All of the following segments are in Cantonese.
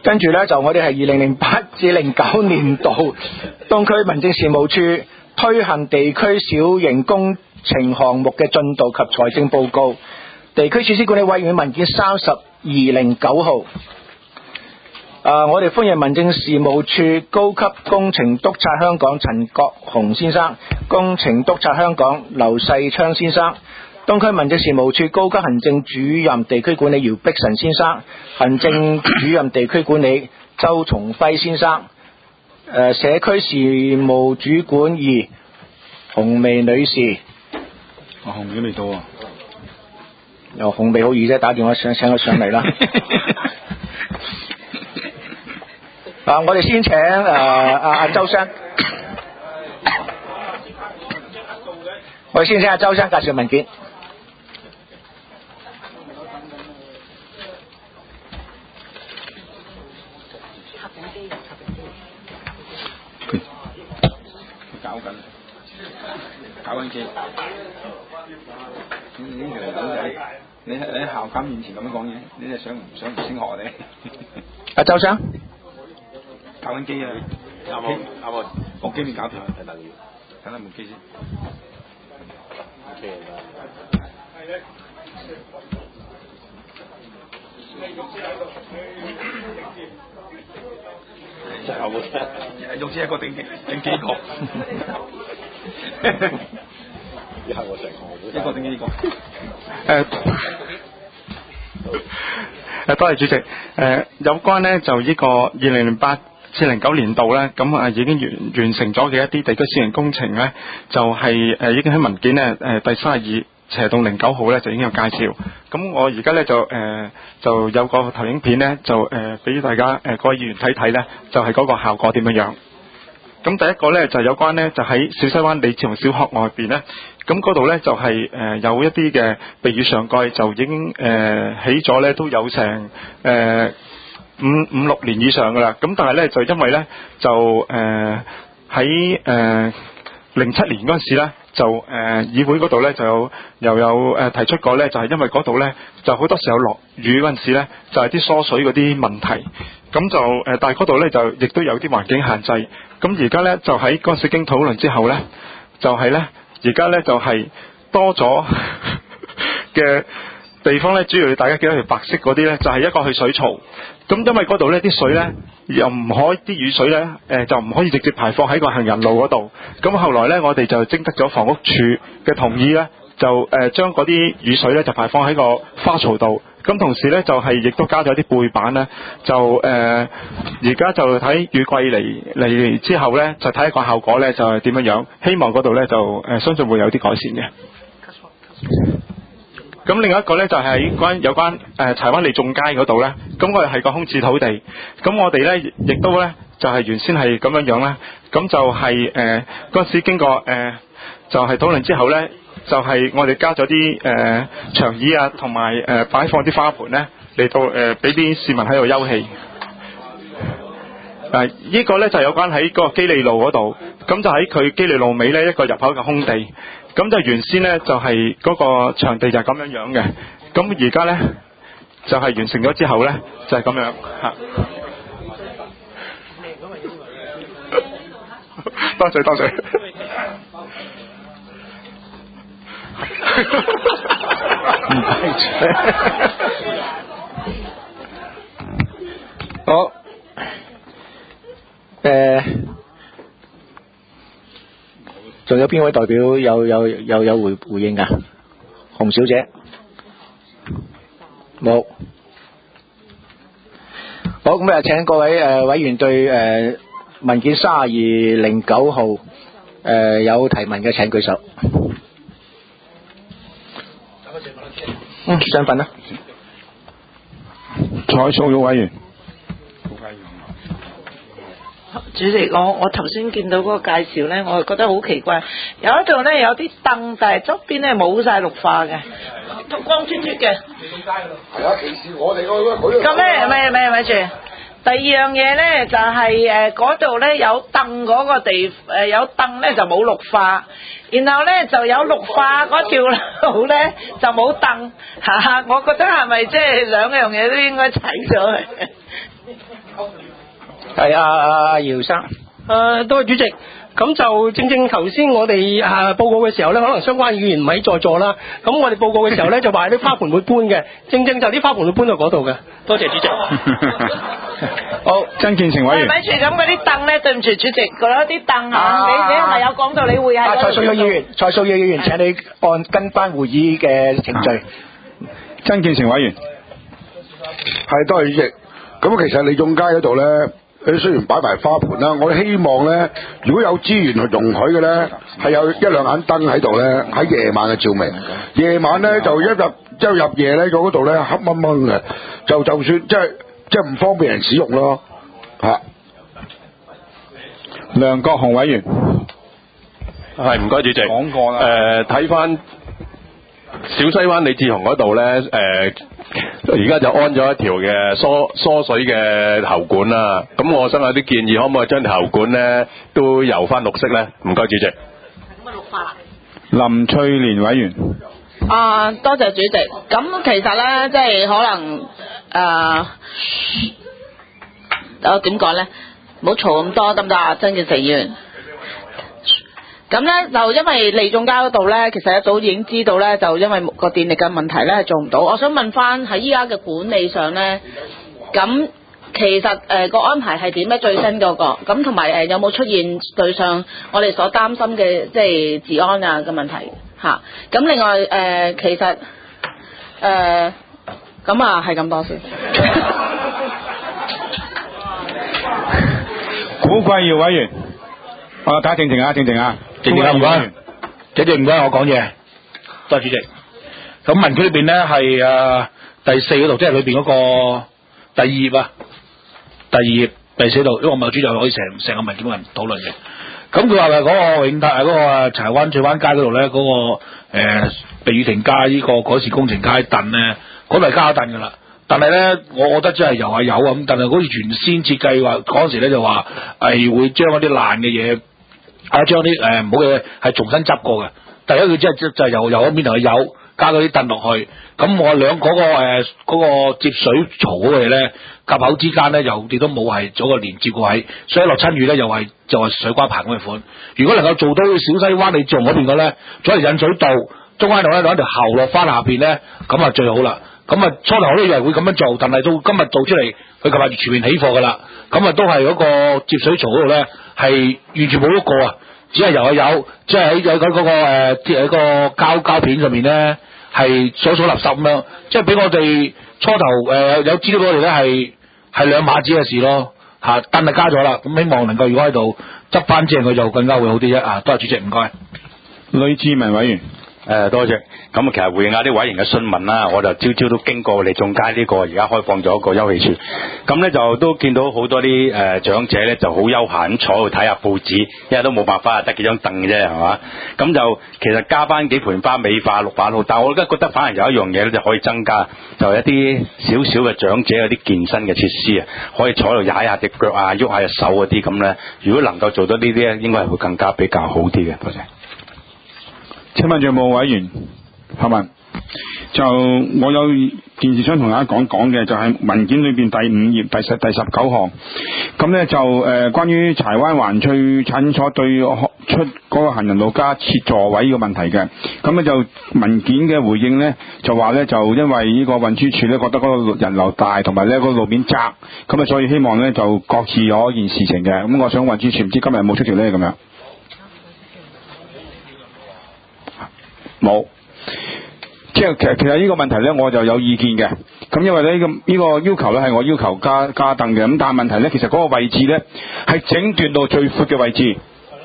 跟住呢，就我哋係2008至09年度東區民政事務處推行地區小型工程項目嘅進度及財政報告，地區設施管理委員會文件3209號。我哋歡迎民政事務處高級工程督察香港陳國雄先生、工程督察香港劉世昌先生、東區民政事務處高級行政主任地區管理姚碧臣先生、行政主任地區管理周松輝先生、社區事務主管2洪薇女士。 洪薇未到啊？ 洪薇好易啫，打電話請佢上嚟啦。我哋先請阿周生，我哋先請阿周生介紹文件。 搞緊機。你喺校監面前咁樣講嘢，你係想唔升學啊你？ 阿周生。 搞緊機啊！啱喎，部機未搞掂，等等部機先。真係好嘅，總之一個頂幾個。以後我成個一個頂幾個。 多謝主席。有關呢就呢個2008至09年度呢，咁已經完成咗嘅一啲地區小型工程呢，就係已經喺文件呢第32/09號呢就已經有介紹。咁我而家呢就有個投影片呢，就俾大家各位議員睇睇呢，就係嗰個效果點樣樣。咁第一個呢，就有關呢，就喺小西灣李志雄小學外邊呢，咁嗰度呢，就係有一啲嘅避雨上蓋就已經起咗呢，都有成5-6年以上噶啦。咁但係呢，就因為呢，就喺07年嗰陣時呢，就議會嗰度呢，就又有提出過呢，就係因為嗰度呢，就好多時候落雨嗰陣時呢，就係啲疏水嗰啲問題。咁就但係嗰度呢，就亦都有啲環境限制。咁而家呢，就喺嗰陣時經討論之後呢，就係呢，而家呢，就係多咗嘅地方呢，主要大家見到條白色嗰啲呢，就係一個去水槽。咁因為嗰度呢啲水呢，又唔可以啲雨水呢，就唔可以直接排放喺個行人路嗰度。咁後來呢，我哋就徵得咗房屋署嘅同意呢，就將嗰啲雨水呢，就排放喺個花槽度。咁同時呢，就係亦都加咗啲背板呢，就而家就睇雨季嚟之後呢，就睇一個效果呢，就係點樣樣。希望嗰度呢，就相信會有啲改善嘅。咁另外一個呢，就係有關柴灣利眾街嗰度呢，咁我哋係個空置土地。咁我哋呢，亦都呢，就係原先係咁樣樣啦。咁就係嗰陣時經過就係討論之後呢，就係我哋加咗啲長椅啊，同埋擺放啲花盆呢，嚟到俾啲市民喺度休憩。呢個呢，就有關喺嗰個基利路嗰度，咁就喺佢基利路尾呢，一個入口嘅空地。咁就原先呢，就係嗰個場地就係咁樣樣嘅。咁而家呢，就係完成咗之後呢，就係咁樣嚇。多謝。 好，仲有邊位代表有回應㗎？洪小姐，冇。好，咁啊，請各位委員對文件3209號有提問嘅請舉手。身份啦。 蔡素玉委員。 主席，我頭先見到嗰個介紹呢，我係覺得好奇怪。有一度呢，有啲凳，但係側邊呢冇晒綠化嘅，光脫脫嘅。 係啊，歧視我哋嗰咁呢，咪住。第二樣嘢呢，就係嗰度呢有凳嗰個地有凳呢就冇綠化，然後呢就有綠化嗰條路呢就冇凳嚇，我覺得係咪即係兩樣嘢都應該睇咗佢？ 係阿姚生。 多謝主席。咁就正頭先我哋報告嘅時候咧，可能相關議員唔喺在座啦。咁我哋報告嘅時候咧就話啲花盆會搬嘅，正就啲花盆會搬到嗰度嘅。多謝主席。 好， 曾建成委員。 咪住咁嗰啲凳咧，對唔住主席，嗰啲凳嚇，你係咪有講到你會喺嗰度？ 蔡素耀議員，請你跟翻會議嘅程序。 曾建成委員。 係，多謝主席。咁其實利眾街嗰度咧，佢雖然擺埋花盆啦，我哋希望咧，如果有資源去容許嘅咧，係有一兩盞燈喺度咧，喺夜晚嘅照明。夜晚咧就一入夜咧，嗰度咧黑掹掹嘅，就算即係唔方便人使用咯，嚇。 梁國雄委員。 係，唔該主席。 講過啦。 睇翻小西灣李志雄嗰度咧，而家就安咗一條嘅疏水嘅喉管啦。咁我想有啲建議，可唔可以將條喉管咧都油翻綠色咧？唔該主席。 咁啊綠化。 林翠蓮委員。 多謝主席。咁其實咧，即係可能我點講咧？唔好嘈咁多得唔得啊？曾建成議員。咁咧就因為利眾街嗰度咧，其實一早已經知道咧，就因為個電力嘅問題咧係做唔到。我想問翻喺依家嘅管理上咧，咁其實個安排係點咧？最新嗰個咁同埋有冇出現對上我哋所擔心嘅即係治安啊嘅問題嚇？咁另外其實咁係咁多先。 古貴耀委員。大家靜靜啊，靜靜啊。 唔該，主席唔該，我講嘢。多謝主席。咁文件裏邊咧係第4嗰度，即係裏邊嗰個第2頁啊，第2頁第4度，因為我唔係主席，可以成個文件冇人討論嘅。咁佢話嗰個永泰嗰個柴灣翠灣街嗰度咧，嗰個避雨亭街呢個改善工程街凳咧，嗰度係加咗凳噶啦。但係咧，我覺得真係有啊咁，但係好似原先設計話嗰陣時咧就話係會將嗰啲爛嘅嘢。將啲唔好嘅係重新執過嘅。第一佢即係就由嗰邊頭去有加嗰啲凳落去。咁我兩嗰個接水槽嗰個嘢咧，夾口之間咧又亦都冇係做個連接個位，所以落親雨咧又係水瓜棚咁嘅款。如果能夠做到小西灣你做嗰邊嘅咧，做嚟引水道中間度咧攞條喉落翻下邊咧，咁啊最好啦。咁啊初頭我都以為會咁樣做，但係到今日做出嚟，佢琴日全面起貨噶啦。咁啊都係嗰個接水槽嗰度咧係完全冇喐過啊！只係有，即係喺嗰個膠片上面咧，係數垃圾咁樣，即係俾我哋初頭有資料俾我哋咧係兩碼子嘅事咯嚇，燈係加咗啦，咁希望能夠如果喺度執翻正佢就更加會好啲啫啊！多謝主席，唔該。 呂志文委員。 多謝。咁其實回應下啲委員嘅詢問啦，我就朝都經過利眾街呢個而家開放咗一個休憩處，咁咧就都見到好多啲長者咧就好悠閒咁坐喺度睇下報紙，因為都冇辦法得幾張凳嘅啫係嘛，咁就其實加翻幾盆花美化綠化好，但係我而家覺得反而有一樣嘢咧就可以增加，就係一啲少少嘅長者有啲健身嘅設施啊，可以坐喺度踩下隻腳啊，喐下隻手嗰啲咁咧，如果能夠做到呢啲咧，應該係會更加比較好啲嘅。多謝。 請問有冇委員發問？就我有件事想同大家講嘅，就係文件裏邊第5頁第19項，咁咧就關於柴灣環翠診所對出嗰個行人路加設座位嘅問題嘅，咁咧就文件嘅回應咧就話咧就因為呢個運輸署咧覺得嗰個人流大同埋咧嗰個路面窄，咁啊所以希望咧就擱置咗件事情嘅，咁我想運輸署唔知今日有冇出條咧咁樣？冇，即係其實呢個問題咧，我就有意見嘅。咁因為咧呢個要求咧係我要求加凳嘅。咁但係問題咧，其實嗰個位置咧係整段到最闊嘅位置，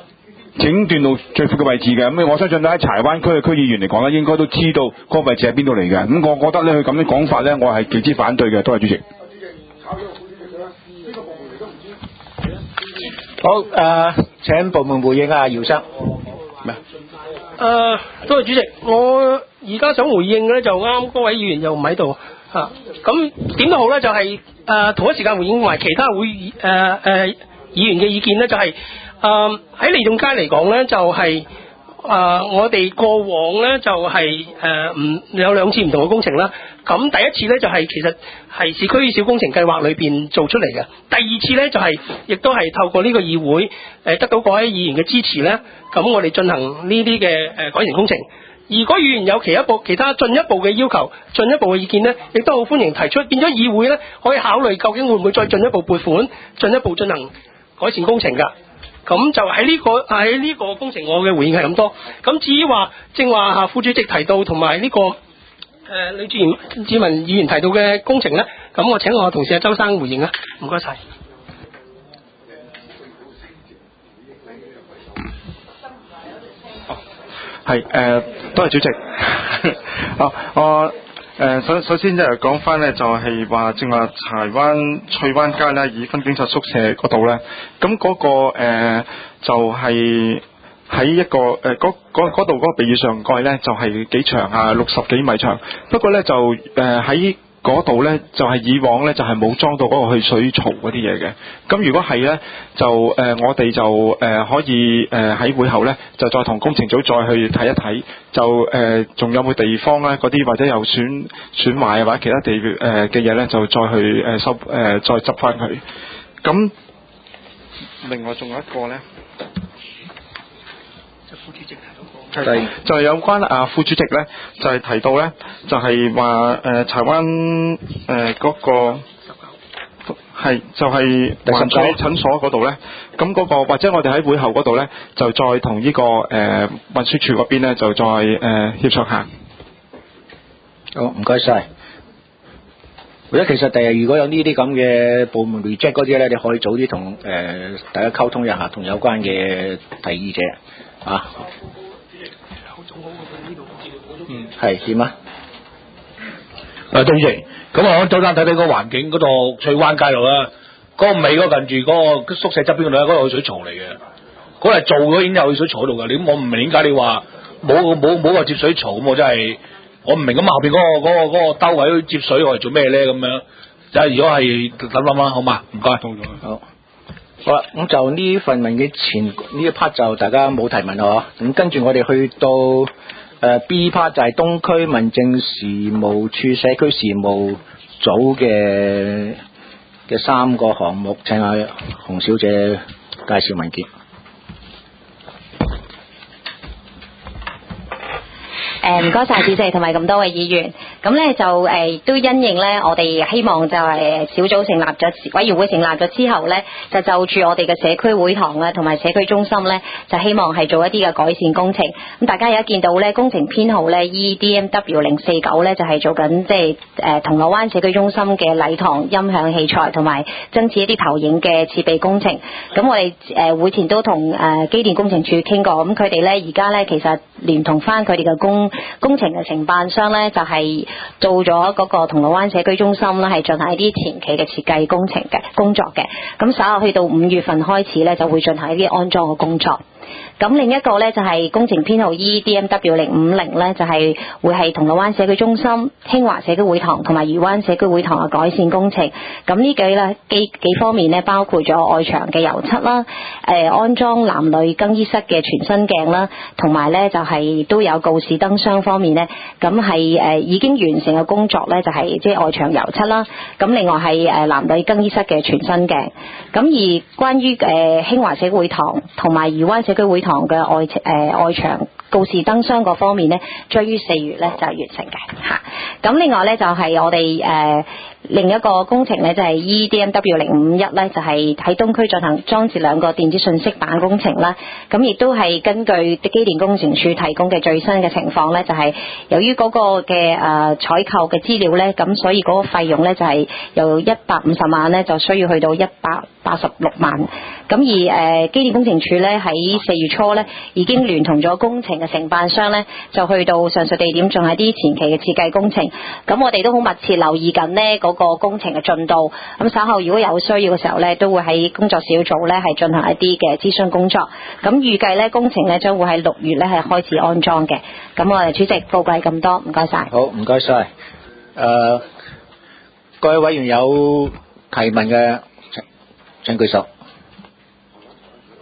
咁我相信咧喺柴灣區嘅區議員嚟講咧，應該都知道嗰個位置喺邊度嚟嘅。咁我覺得咧佢咁樣講法咧，我係極之反對嘅。多謝主席。 好，請部門回應啊，姚生。咩？ 多謝主席，我而家想回應嘅咧就啱嗰位議員又唔喺度嚇，咁點都好咧，就係同一時間回應埋其他議員嘅意見咧，就係喺利眾街嚟講咧，就係我哋過往咧就係有2次唔同嘅工程啦， 咁第一次咧就係其實係市區小工程計劃裏邊做出嚟嘅，第二次咧就係亦都係透過呢個議會得到各位議員嘅支持咧，咁我哋進行呢啲嘅改善工程。如果議員有其他進一步嘅要求、進一步嘅意見咧，亦都好歡迎提出，變咗議會咧可以考慮究竟會唔會再進一步撥款、進一步進行改善工程㗎。咁就喺呢個工程，我嘅回應係咁多。咁至於話正話副主席提到同埋呢個李志文議員提到嘅工程咧，咁我請我同事周生回應啊，唔該晒。 係多謝主席。我首先就係講翻咧，就係話正話柴灣翠灣街咧，已婚警察宿舍嗰度咧，咁嗰個就係喺一個嗰度嗰個避雨上蓋咧，就係幾長啊，60幾米長。不過咧就喺嗰度咧就係以往咧就係冇裝到嗰個去水槽嗰啲嘢嘅。咁如果係咧就我哋就可以喺會後咧就再同工程組再去睇一睇，就仲有冇地方咧嗰啲或者有損壞或者其他地嘅嘢咧，就再去再執翻佢。咁另外仲有一個咧。就係有關副主席咧，就係提到咧，就係話柴灣嗰個係就係環水診所嗰度咧，咁嗰個或者我哋喺會後嗰度咧，就再同呢個運輸署嗰邊咧，就再協商下。 好，唔該晒。或者其實第日如果有呢啲咁嘅部門 reject 嗰啲咧，你可以早啲同大家溝通一下，同有關嘅提議者啊。係點啊？ 對主席，咁我周生睇睇個環境嗰度翠灣街度啦，嗰個尾嗰近住嗰個宿舍側邊嗰度咧，嗰度去水槽嚟嘅，嗰度做咗已經有去水槽度㗎。你我唔明點解你話冇個接水槽咁，我真係我唔明咁後邊嗰個兜位接水我嚟做咩咧咁樣？就係如果係諗啦，好嘛？唔該。 好啦，咁就呢份文嘅前呢一 part 就大家冇提問啊，咁跟住我哋去到B part 就係東區民政事務處社區事務組嘅3個項目，請阿洪小姐介紹文件。 唔該晒主席同埋咁多位議員，咁咧就都因應咧，我哋希望就係小組成立咗委員會成立咗之後咧，就住我哋嘅社區會堂咧同埋社區中心咧，就希望係做一啲嘅改善工程。咁大家而家見到咧工程編號咧 EDMW 049咧就係做緊即係銅鑼灣社區中心嘅禮堂音響器材同埋增設一啲投影嘅設備工程。咁我哋會前都同機電工程處傾過，咁佢哋咧而家咧其實聯同翻佢哋嘅工程嘅承辦商咧，就係做咗嗰個銅鑼灣社區中心咧，係進行一啲前期嘅設計工程嘅工作嘅。咁稍後去到5月份開始咧，就會進行一啲安裝嘅工作。咁另一個咧就係工程編號 EDMW 050咧，就係會係銅鑼灣社區中心、興華社區會堂同埋漁灣社區會堂嘅改善工程。咁呢幾方面咧，包括咗外牆嘅油漆啦，安裝男女更衣室嘅全新鏡啦，同埋咧就係都有告示燈箱方面咧，咁係已經完成嘅工作咧，就係即係外牆油漆啦。咁另外係男女更衣室嘅全新鏡。咁而關於興華社區會堂同埋漁灣社區會堂嘅外牆告示燈箱嗰方面呢，將於4月呢就係完成嘅嚇。咁另外呢，就係我哋另一個工程呢，就係 EDMW 051呢，就係喺東區進行裝置2個電子信息板工程啦。咁亦都係根據機電工程署提供嘅最新嘅情況呢，就係由於嗰個嘅採購嘅資料呢，咁所以嗰個費用呢，就係由150萬呢，就需要去到186萬。咁而機電工程署呢，喺4月初呢，已經聯同咗工程嘅承辦商呢，就去到上述地點，仲係啲前期嘅設計工程。咁我哋都好密切留意緊呢嗰個工程嘅進度。咁稍後如果有需要嘅時候呢，都會喺工作小組呢係進行一啲嘅諮詢工作。咁預計呢工程呢將會喺6月呢係開始安裝嘅。咁我哋主席報告係咁多，唔該晒。 好，唔該晒。各位委員有提問嘅請舉手。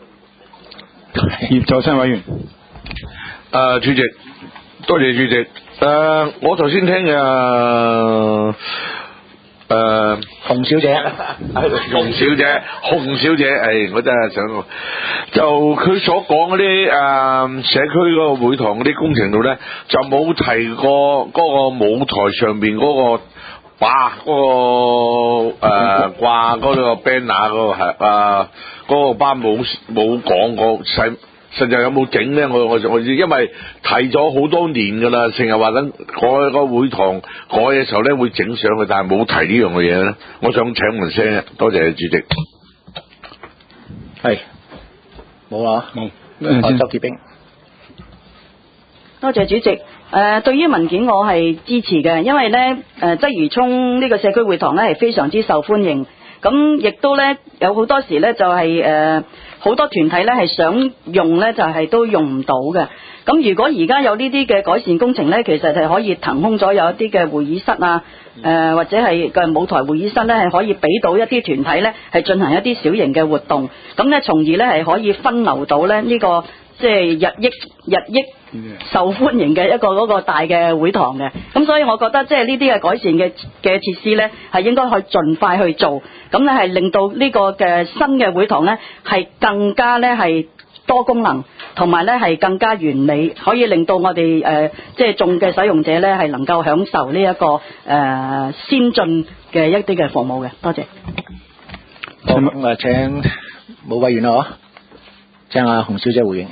葉再生委員。 主席，多謝主席。 我頭先聽嘅洪小姐， 洪小姐，我真係想，就佢所講嗰啲社區嗰個會堂嗰啲工程度咧，就冇提過嗰個舞台上邊嗰個掛嗰個掛嗰個 banner 嗰個係嗰個班冇講過實際有冇整咧？我因為提咗好多年噶啦，成日話緊改個會堂改嘅時候咧會整上去，但係冇提呢樣嘅嘢咧。我想請問聲，多謝主席。 係冇啦，周潔冰。 多謝主席。對於文件我係支持嘅，因為咧鰂魚涌呢個社區會堂咧係非常之受歡迎。咁亦都咧有好多時咧就係好多團體咧係想用咧就係都用唔到嘅。咁如果而家有呢啲嘅改善工程咧，其實係可以騰空咗有一啲嘅會議室啊，或者係嘅舞台會議室咧係可以俾到一啲團體咧係進行一啲小型嘅活動，咁咧從而咧係可以分流到咧呢個即係日益受歡迎嘅一個嗰個大嘅會堂嘅。咁所以我覺得即係呢啲嘅改善嘅設施咧係應該去盡快去做，咁咧係令到呢個嘅新嘅會堂咧係更加咧係多功能，同埋咧係更加完美，可以令到我哋即係眾嘅使用者咧係能夠享受呢一個先進嘅一啲嘅服務嘅。多謝。 好，咁請冇委員啦，請阿洪小姐回應。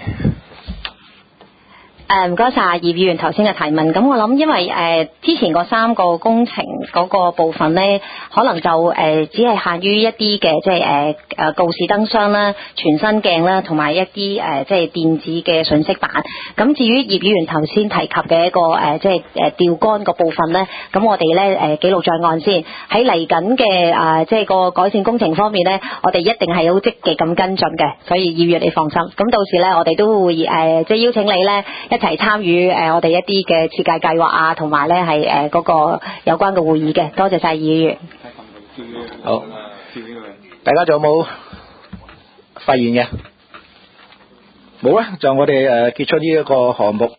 唔該晒葉議員頭先嘅提問。咁我諗因為之前嗰3個工程嗰個部分咧，可能就只係限於一啲嘅即係告示燈箱啦、全身鏡啦，同埋一啲即係電子嘅信息板。咁至於葉議員頭先提及嘅一個即係吊杆個部分咧，咁我哋咧記錄在案先。喺嚟緊嘅即係個改善工程方面咧，我哋一定係好積極咁跟進嘅，所以葉議員你放心。咁到時咧，我哋都會即係邀請你咧一齊參與我哋一啲嘅設計計劃啊，同埋咧係嗰個有關嘅會議嘅。多謝晒議員。 好，大家仲有冇發言嘅？冇咧，就我哋結束呢一個項目。